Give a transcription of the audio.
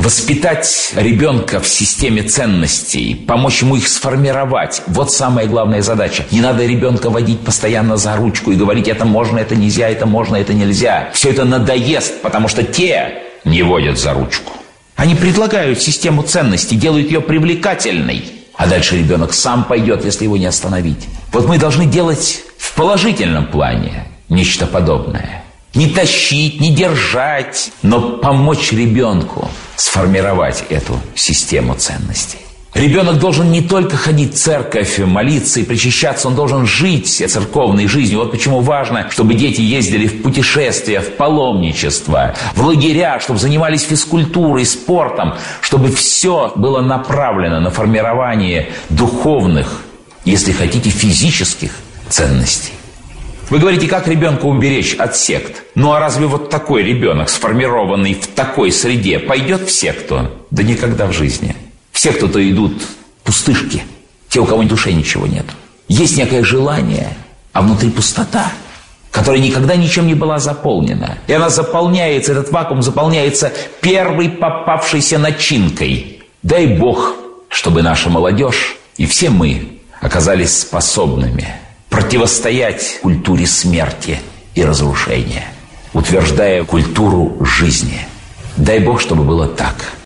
Воспитать ребенка в системе ценностей, помочь ему их сформировать – вот самая главная задача. Не надо ребенка водить постоянно за ручку и говорить: это можно, это нельзя, это можно, это нельзя. Все это надоест, потому что те не водят за ручку. Они предлагают систему ценностей, делают ее привлекательной. А дальше ребенок сам пойдет, если его не остановить. Вот мы должны делать в положительном плане нечто подобное. Не тащить, не держать, но помочь ребенку сформировать эту систему ценностей. Ребенок должен не только ходить в церковь, молиться и причащаться, он должен жить церковной жизнью. Вот почему важно, чтобы дети ездили в путешествия, в паломничество, в лагеря, чтобы занимались физкультурой, спортом, чтобы все было направлено на формирование духовных, если хотите, физических ценностей. Вы говорите, как ребенка уберечь от сект? Ну а разве вот такой ребенок, сформированный в такой среде, пойдет в секту? Да никогда в жизни. В секту-то идут пустышки, те, у кого в душе ничего нет. Есть некое желание, а внутри пустота, которая никогда ничем не была заполнена. И она заполняется, этот вакуум заполняется первой попавшейся начинкой. Дай Бог, чтобы наша молодежь и все мы оказались способными противостоять культуре смерти и разрушения, утверждая культуру жизни. Дай Бог, чтобы было так.